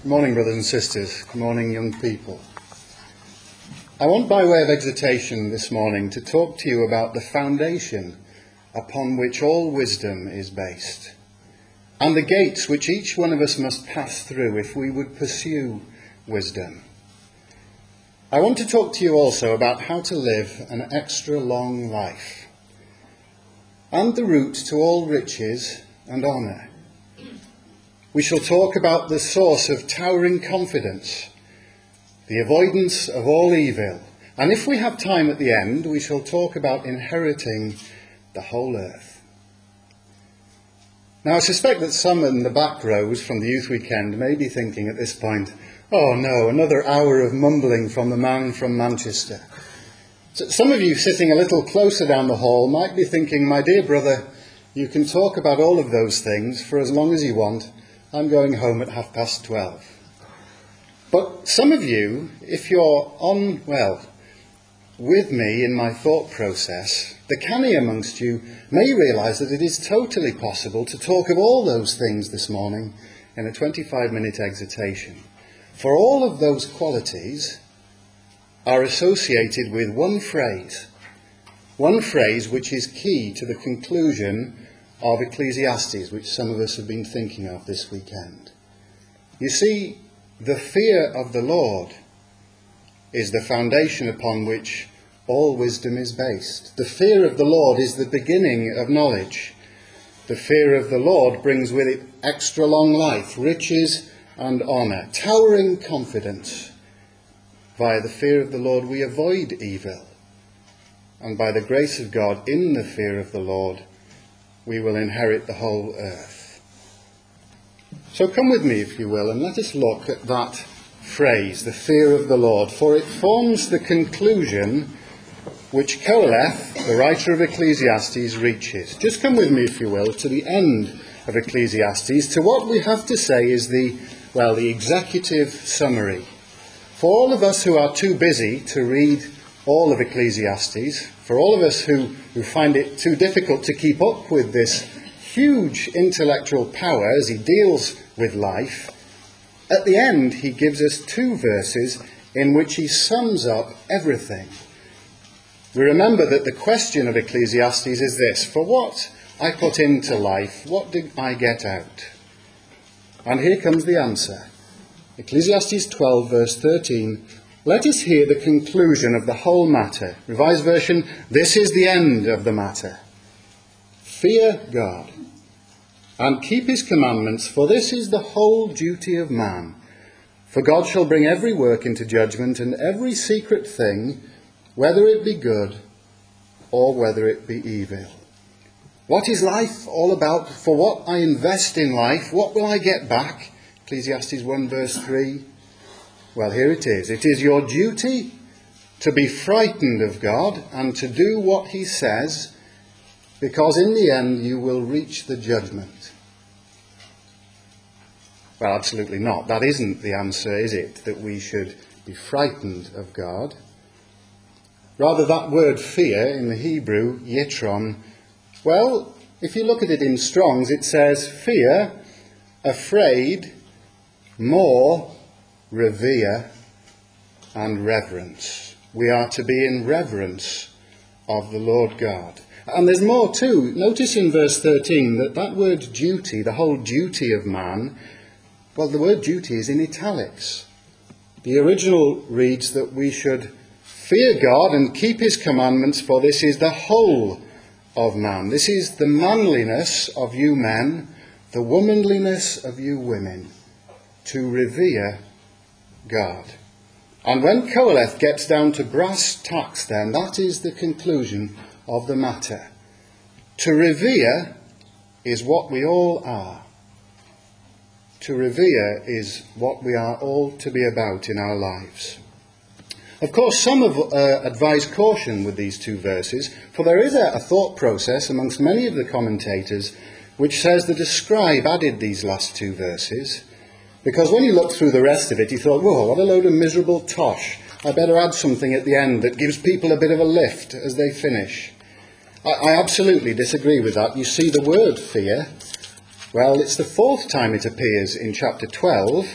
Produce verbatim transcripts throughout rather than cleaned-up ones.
Good morning, brothers and sisters. Good morning, young people. I want, by way of exhortation this morning, to talk to you about the foundation upon which all wisdom is based, and the gates which each one of us must pass through if we would pursue wisdom. I want to talk to you also about how to live an extra long life, and the route to all riches and honour. We shall talk about the source of towering confidence, the avoidance of all evil, and if we have time at the end, we shall talk about inheriting the whole earth. Now, I suspect that some in the back rows from the youth weekend may be thinking at this point, oh no, another hour of mumbling from the man from Manchester. So some of you sitting a little closer down the hall might be thinking, my dear brother, you can talk about all of those things for as long as you want. I'm going home at half past twelve. But some of you, if you're on, well, with me in my thought process, the canny amongst you may realise that it is totally possible to talk of all those things this morning in a twenty-five minute exhortation. For all of those qualities are associated with one phrase, one phrase which is key to the conclusion of Ecclesiastes, which some of us have been thinking of this weekend. You see, the fear of the Lord is the foundation upon which all wisdom is based. The fear of the Lord is the beginning of knowledge. The fear of the Lord brings with it extra long life, riches and honour, towering confidence. Via the fear of the Lord we avoid evil. And by the grace of God, in the fear of the Lord, we will inherit the whole earth. So come with me, if you will, and let us look at that phrase, the fear of the Lord, for it forms the conclusion which Qoheleth, the writer of Ecclesiastes, reaches. Just come with me, if you will, to the end of Ecclesiastes, to what we have to say is the, well, the executive summary. For all of us who are too busy to read all of Ecclesiastes, for all of us who, who find it too difficult to keep up with this huge intellectual power as he deals with life, at the end he gives us two verses in which he sums up everything. We remember that the question of Ecclesiastes is this: for what I put into life, what did I get out? And here comes the answer. Ecclesiastes twelve, verse thirteen. Let us hear the conclusion of the whole matter. Revised version, this is the end of the matter. Fear God, and keep his commandments, for this is the whole duty of man. For God shall bring every work into judgment, and every secret thing, whether it be good or whether it be evil. What is life all about? For what I invest in life, what will I get back? Ecclesiastes one, verse three. Well, here it is. It is your duty to be frightened of God and to do what he says, because in the end you will reach the judgment. Well, absolutely not. That isn't the answer, is it? That we should be frightened of God. Rather, that word fear in the Hebrew, yitron, well, if you look at it in Strong's, it says fear, afraid, more, revere and reverence. We are to be in reverence of the Lord God. And there's more too. Notice in verse thirteen that that word duty, the whole duty of man, well, the word duty is in italics. The original reads that we should fear God and keep his commandments, for this is the whole of man. This is the manliness of you men, the womanliness of you women, to revere God. And when Qoheleth gets down to brass tacks then, that is the conclusion of the matter. To revere is what we all are. To revere is what we are all to be about in our lives. Of course, some have uh, advised caution with these two verses, for there is a, a thought process amongst many of the commentators which says that a scribe added these last two verses, because when he looked through the rest of it, he thought, whoa, what a load of miserable tosh. I better add something at the end that gives people a bit of a lift as they finish. I, I absolutely disagree with that. You see, the word fear, well, it's the fourth time it appears in chapter twelve,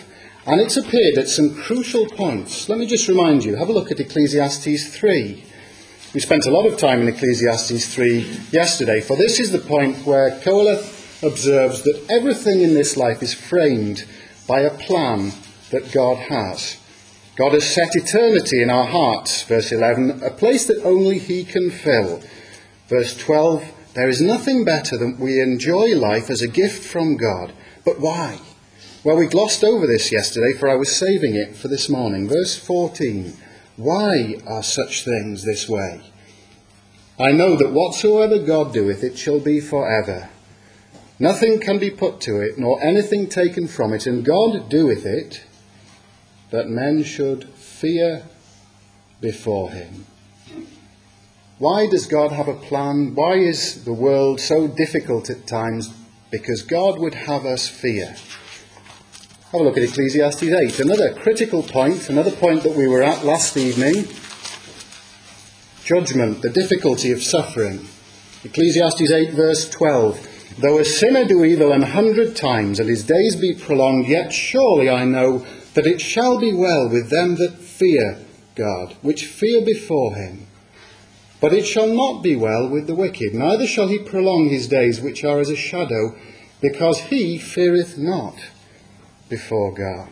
And it's appeared at some crucial points. Let me just remind you, have a look at Ecclesiastes three. We spent a lot of time in Ecclesiastes three yesterday, for this is the point where Qoheleth observes that everything in this life is framed by a plan that God has. God has set eternity in our hearts, verse eleven, a place that only he can fill. Verse twelve, there is nothing better than we enjoy life as a gift from God. But why? Well, we glossed over this yesterday, for I was saving it for this morning. Verse fourteen, why are such things this way? I know that whatsoever God doeth, it shall be for ever. Nothing can be put to it, nor anything taken from it, and God doeth it, that men should fear before him. Why does God have a plan? Why is the world so difficult at times? Because God would have us fear. Have a look at Ecclesiastes eight, another critical point, another point that we were at last evening. Judgment, the difficulty of suffering. Ecclesiastes eight verse twelve. Though a sinner do evil an hundred times, and his days be prolonged, yet surely I know that it shall be well with them that fear God, which fear before him. But it shall not be well with the wicked, neither shall he prolong his days, which are as a shadow, because he feareth not before God.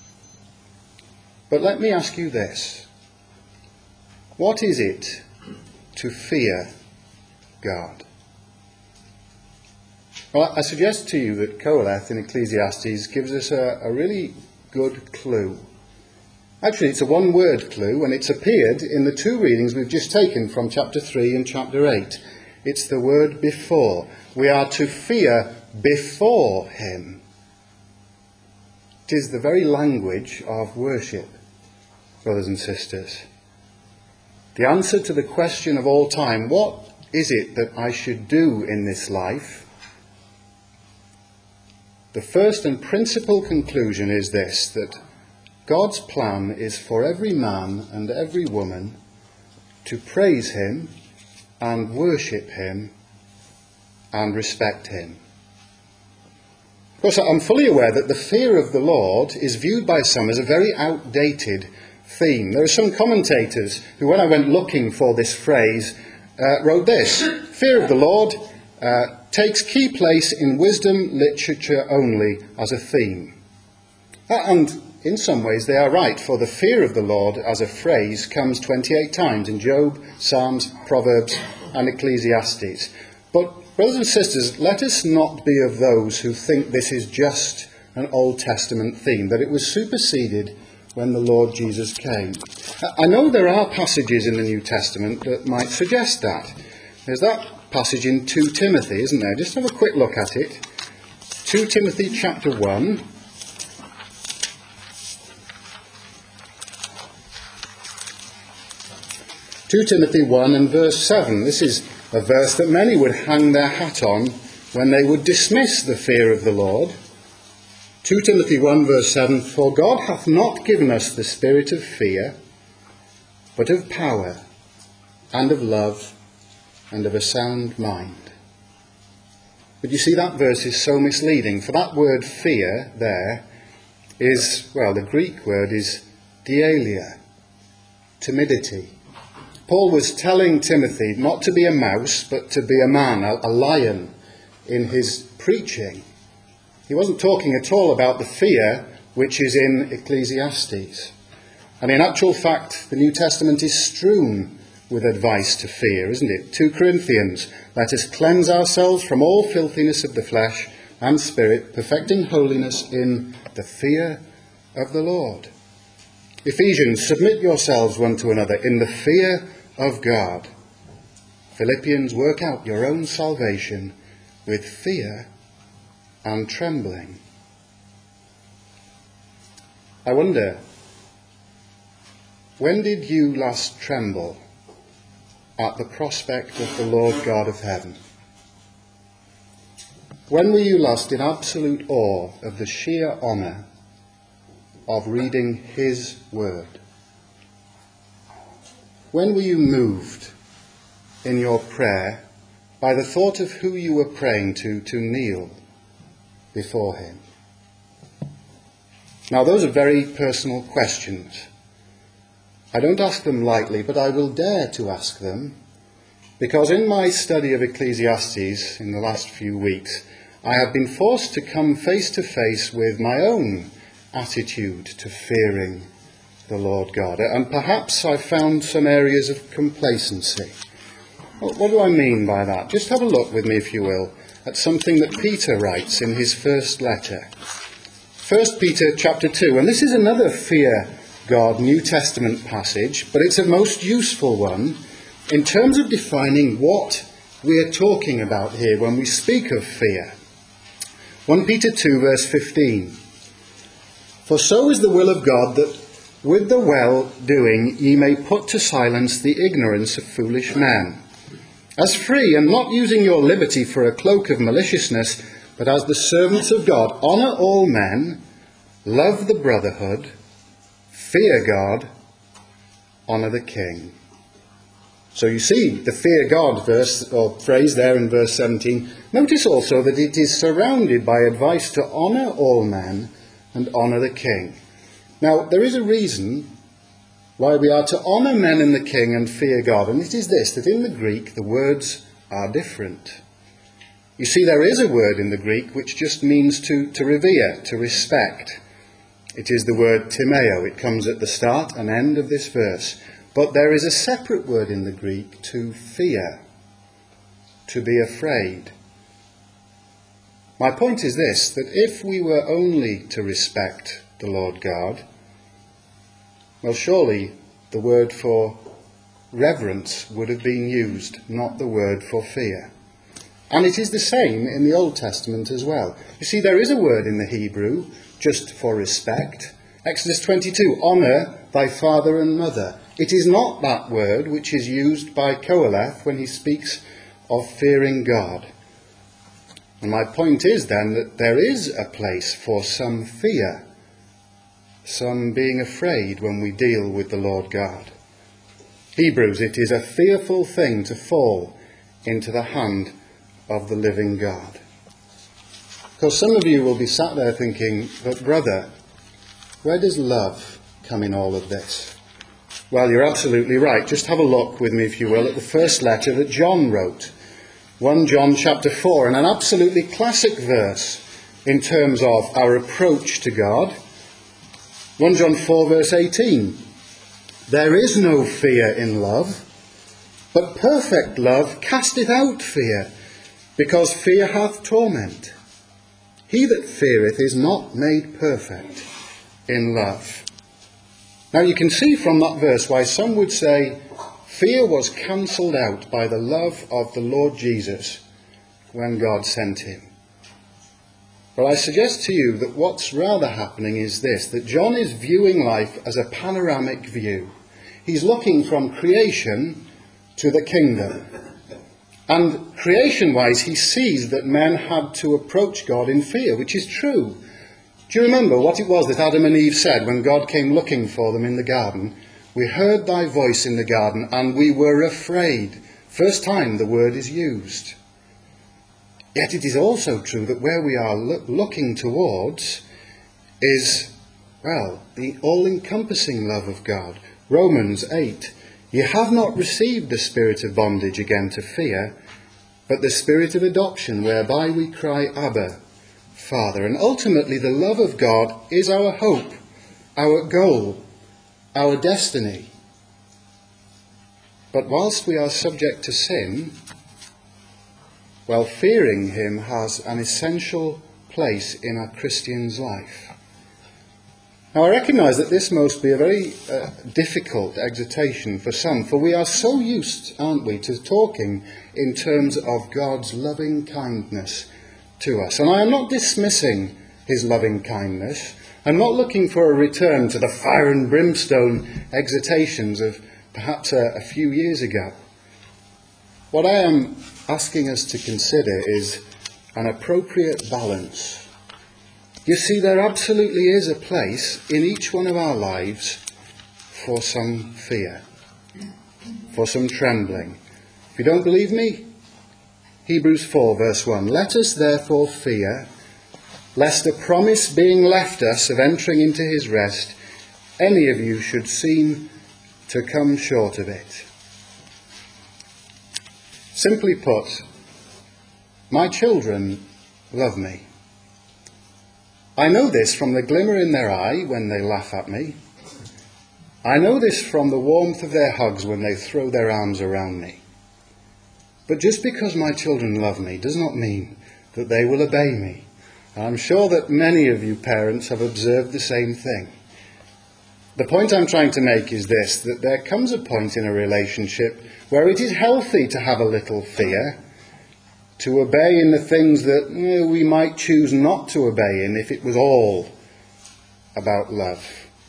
But let me ask you this. What is it to fear God? Well, I suggest to you that Qoheleth in Ecclesiastes gives us a, a really good clue. Actually, it's a one-word clue, and it's appeared in the two readings we've just taken from chapter three and chapter eight. It's the word before. We are to fear before him. It is the very language of worship, brothers and sisters. The answer to the question of all time, what is it that I should do in this life? The first and principal conclusion is this, that God's plan is for every man and every woman to praise him and worship him and respect him. Of course, I'm fully aware that the fear of the Lord is viewed by some as a very outdated theme. There are some commentators who, when I went looking for this phrase, uh, wrote this: fear of the Lord uh, takes key place in wisdom literature only as a theme. And in some ways they are right, for the fear of the Lord as a phrase comes twenty-eight times in Job, Psalms, Proverbs and Ecclesiastes. But brothers and sisters, let us not be of those who think this is just an Old Testament theme, that it was superseded when the Lord Jesus came. I know there are passages in the New Testament that might suggest that. There's that passage in Second Timothy, isn't there? Just have a quick look at it. Second Timothy chapter one. Second Timothy one and verse seven. This is a verse that many would hang their hat on when they would dismiss the fear of the Lord. Second Timothy one verse seven, for God hath not given us the spirit of fear, but of power and of love and of a sound mind. But you see, that verse is so misleading, for that word fear there is, well, the Greek word is dialia, timidity. Paul was telling Timothy not to be a mouse, but to be a man, a, a lion, in his preaching. He wasn't talking at all about the fear which is in Ecclesiastes. And in actual fact, the New Testament is strewn with advice to fear, isn't it? Second Corinthians, let us cleanse ourselves from all filthiness of the flesh and spirit, perfecting holiness in the fear of the Lord. Ephesians, submit yourselves one to another in the fear of God. Philippians, work out your own salvation with fear and trembling. I wonder, when did you last tremble at the prospect of the Lord God of heaven? When were you last in absolute awe of the sheer honour of reading his word? When were you moved in your prayer by the thought of who you were praying to to kneel before him? Now, those are very personal questions. I don't ask them lightly, but I will dare to ask them, because in my study of Ecclesiastes in the last few weeks, I have been forced to come face to face with my own attitude to fearing the Lord God. And perhaps I've found some areas of complacency. What do I mean by that? Just have a look with me, if you will, at something that Peter writes in his first letter. First Peter chapter two, and this is another fear God New Testament passage, but it's a most useful one in terms of defining what we are talking about here when we speak of fear. First Peter two verse fifteen. For so is the will of God that with the well-doing ye may put to silence the ignorance of foolish men. As free, and not using your liberty for a cloak of maliciousness, but as the servants of God, honour all men, love the brotherhood, fear God, honour the king. So you see the fear God verse or phrase there in verse seventeen. Notice also that it is surrounded by advice to honour all men and honour the king. Now, there is a reason why we are to honour men and the king and fear God, and it is this, that in the Greek the words are different. You see, there is a word in the Greek which just means to, to revere, to respect. It is the word timeo. It comes at the start and end of this verse. But there is a separate word in the Greek, to fear, to be afraid. My point is this, that if we were only to respect the Lord God, well, surely the word for reverence would have been used, not the word for fear. And it is the same in the Old Testament as well. You see, there is a word in the Hebrew just for respect. Exodus twenty-two, honour thy father and mother. It is not that word which is used by Qoheleth when he speaks of fearing God. And my point is then that there is a place for some fear, some being afraid when we deal with the Lord God. Hebrews, it is a fearful thing to fall into the hand of the living God. Because some of you will be sat there thinking, but brother, where does love come in all of this? Well, you're absolutely right. Just have a look with me, if you will, at the first letter that John wrote. First John chapter four, and an absolutely classic verse in terms of our approach to God. First John four verse eighteen. There is no fear in love, but perfect love casteth out fear, because fear hath torment. He that feareth is not made perfect in love. Now you can see from that verse why some would say fear was cancelled out by the love of the Lord Jesus when God sent him. But I suggest to you that what's rather happening is this, that John is viewing life as a panoramic view. He's looking from creation to the kingdom. And creation-wise, he sees that men had to approach God in fear, which is true. Do you remember what it was that Adam and Eve said when God came looking for them in the garden? We heard thy voice in the garden and we were afraid. First time the word is used. Yet it is also true that where we are lo- looking towards is, well, the all-encompassing love of God. Romans eight. Ye have not received the spirit of bondage again to fear, but the spirit of adoption, whereby we cry, Abba, Father. And ultimately the love of God is our hope, our goal, our destiny. But whilst we are subject to sin, well, fearing him has an essential place in a Christian's life. Now, I recognise that this must be a very uh, difficult exhortation for some, for we are so used, aren't we, to talking in terms of God's loving kindness to us. And I am not dismissing his loving kindness. I'm not looking for a return to the fire and brimstone exhortations of perhaps a, a few years ago. What I am asking us to consider is an appropriate balance. You see, there absolutely is a place in each one of our lives for some fear, for some trembling. If you don't believe me, Hebrews four verse one, let us therefore fear, lest a promise being left us of entering into his rest, any of you should seem to come short of it. Simply put, my children love me. I know this from the glimmer in their eye when they laugh at me. I know this from the warmth of their hugs when they throw their arms around me. But just because my children love me does not mean that they will obey me. And I'm sure that many of you parents have observed the same thing. The point I'm trying to make is this, that there comes a point in a relationship where it is healthy to have a little fear, to obey in the things that you know, we might choose not to obey in if it was all about love.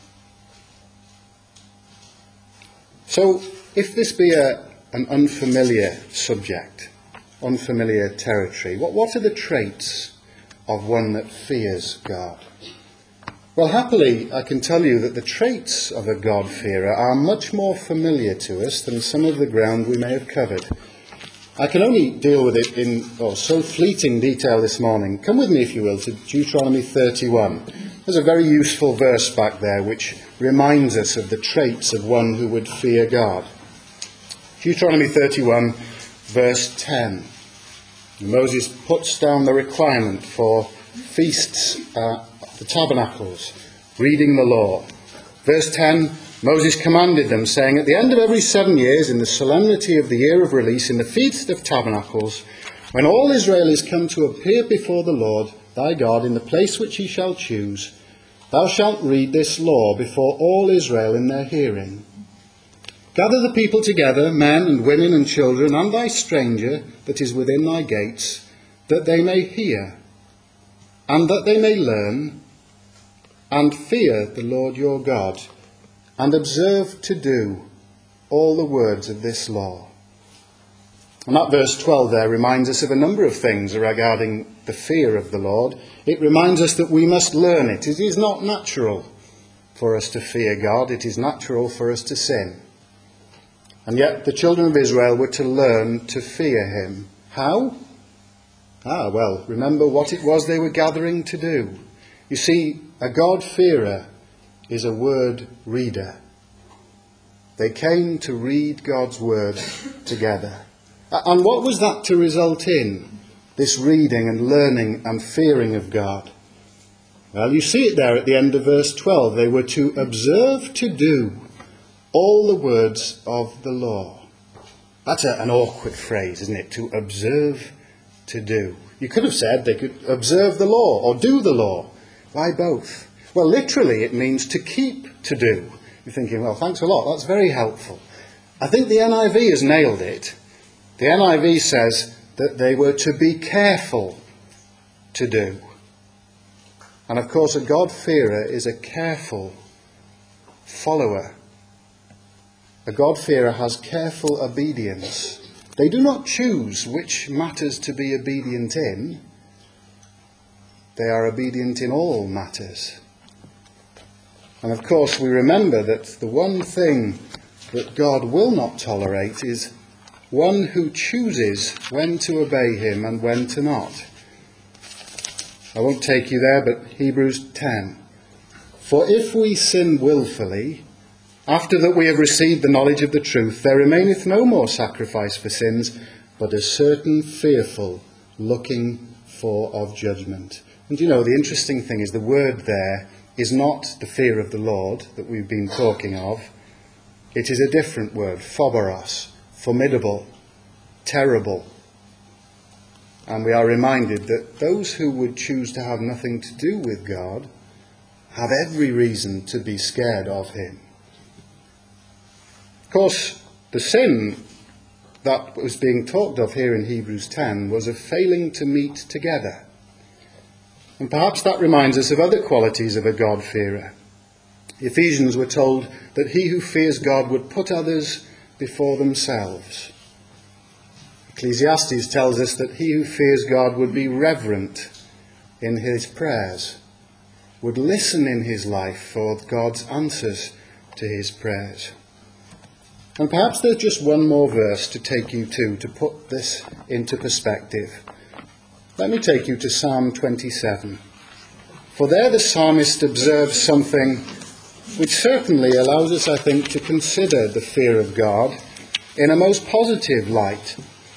So, if this be a, an unfamiliar subject, unfamiliar territory, what, what are the traits of one that fears God? Well, happily, I can tell you that the traits of a God-fearer are much more familiar to us than some of the ground we may have covered. I can only deal with it in oh, so fleeting detail this morning. Come with me, if you will, to Deuteronomy thirty-one. There's a very useful verse back there which reminds us of the traits of one who would fear God. Deuteronomy thirty-one, verse ten. Moses puts down the requirement for feasts, uh, the tabernacles, reading the law. Verse ten, Moses commanded them, saying, at the end of every seven years, in the solemnity of the year of release, in the Feast of Tabernacles, when all Israel is come to appear before the Lord thy God in the place which he shall choose, thou shalt read this law before all Israel in their hearing. Gather the people together, men and women and children, and thy stranger that is within thy gates, that they may hear, and that they may learn, and fear the Lord your God, and observe to do all the words of this law. And that verse twelve there reminds us of a number of things regarding the fear of the Lord. It reminds us that we must learn it. It is not natural for us to fear God. It is natural for us to sin. And yet the children of Israel were to learn to fear him. How? Ah, well, remember what it was they were gathering to do. You see, a God-fearer is a word reader. They came to read God's word together. And what was that to result in? This reading and learning and fearing of God. Well, you see it there at the end of verse twelve. They were to observe to do all the words of the law. That's a, an awkward phrase, isn't it? To observe to do. You could have said they could observe the law or do the law. Why both? Well, literally it means to keep to do. You're thinking, well, thanks a lot. That's very helpful. I think the N I V has nailed it. The N I V says that they were to be careful to do. And of course, a God-fearer is a careful follower. A God-fearer has careful obedience. They do not choose which matters to be obedient in. They are obedient in all matters. And of course, we remember that the one thing that God will not tolerate is one who chooses when to obey him and when to not. I won't take you there, but Hebrews ten. For if we sin wilfully, after that we have received the knowledge of the truth, there remaineth no more sacrifice for sins, but a certain fearful looking for of judgment. And you know, the interesting thing is the word there is not the fear of the Lord that we've been talking of. It is a different word, phoboros, formidable, terrible. And we are reminded that those who would choose to have nothing to do with God have every reason to be scared of him. Of course, the sin that was being talked of here in Hebrews ten was of failing to meet together. And perhaps that reminds us of other qualities of a God-fearer. Ephesians were told that he who fears God would put others before themselves. Ecclesiastes tells us that he who fears God would be reverent in his prayers, would listen in his life for God's answers to his prayers. And perhaps there's just one more verse to take you to, to put this into perspective. Let me take you to Psalm twenty-seven. For there the psalmist observes something which certainly allows us, I think, to consider the fear of God in a most positive light.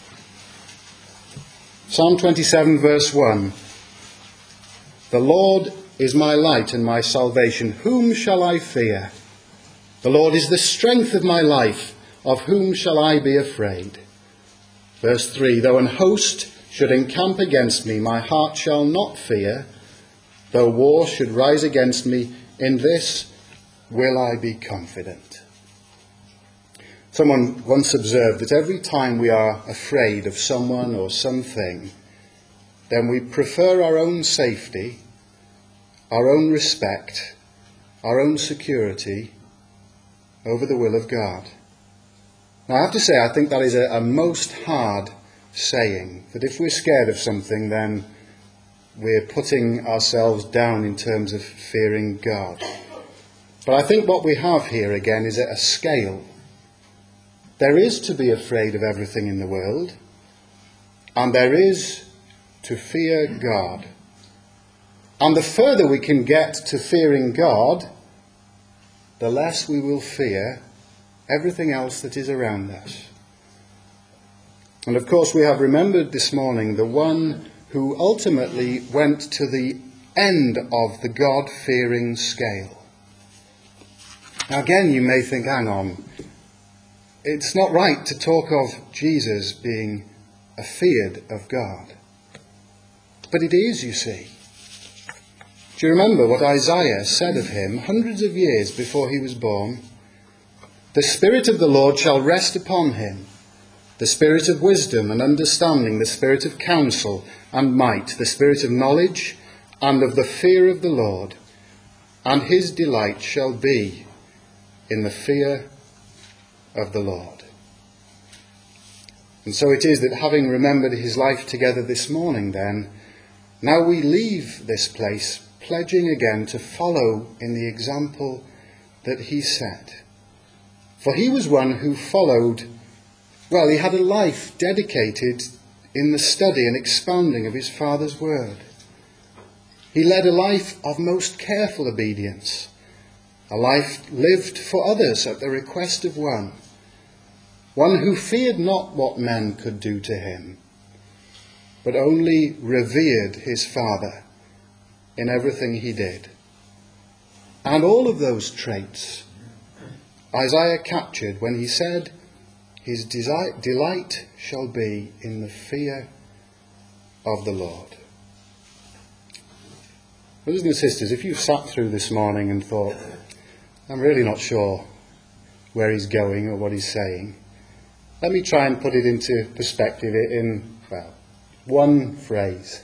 Psalm twenty-seven, verse one. The Lord is my light and my salvation. Whom shall I fear? The Lord is the strength of my life. Of whom shall I be afraid? Verse three. Though an host should encamp against me, my heart shall not fear. Though war should rise against me, in this will I be confident. Someone once observed that every time we are afraid of someone or something, then we prefer our own safety, our own respect, our own security over the will of God. Now I have to say, I think that is a, a most hard saying, that if we're scared of something, then we're putting ourselves down in terms of fearing God. But I think what we have here again is a scale. There is to be afraid of everything in the world, and there is to fear God. And the further we can get to fearing God, the less we will fear everything else that is around us. And of course we have remembered this morning the one who ultimately went to the end of the God-fearing scale. Now again, you may think, hang on, it's not right to talk of Jesus being afeared of God. But it is, you see. Do you remember what Isaiah said of him hundreds of years before he was born? The Spirit of the Lord shall rest upon him, the Spirit of wisdom and understanding, the Spirit of counsel and might, the Spirit of knowledge and of the fear of the Lord. And his delight shall be in the fear of the Lord. And so it is that, having remembered his life together this morning then, now we leave this place pledging again to follow in the example that he set. For he was one who followed, well, he had a life dedicated in the study and expounding of his Father's word. He led a life of most careful obedience, a life lived for others at the request of one, one who feared not what men could do to him, but only revered his Father in everything he did. And all of those traits Isaiah captured when he said, his desi- delight shall be in the fear of the Lord. Brothers and sisters, if you've sat through this morning and thought, I'm really not sure where he's going or what he's saying, let me try and put it into perspective in, well, one phrase.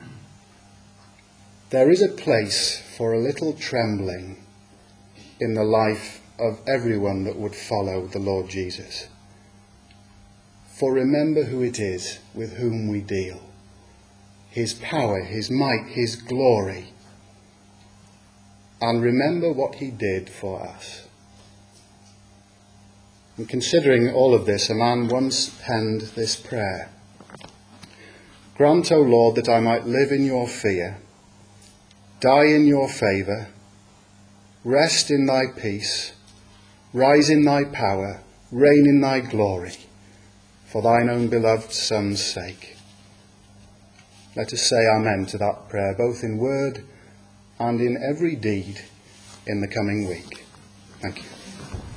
There is a place for a little trembling in the life of everyone that would follow the Lord Jesus. For remember who it is with whom we deal. His power, his might, his glory. And remember what he did for us. And considering all of this, a man once penned this prayer. Grant, O Lord, that I might live in your fear, die in your favour, rest in thy peace, rise in thy power, reign in thy glory, for thine own beloved Son's sake. Let us say amen to that prayer, both in word and in every deed in the coming week. Thank you.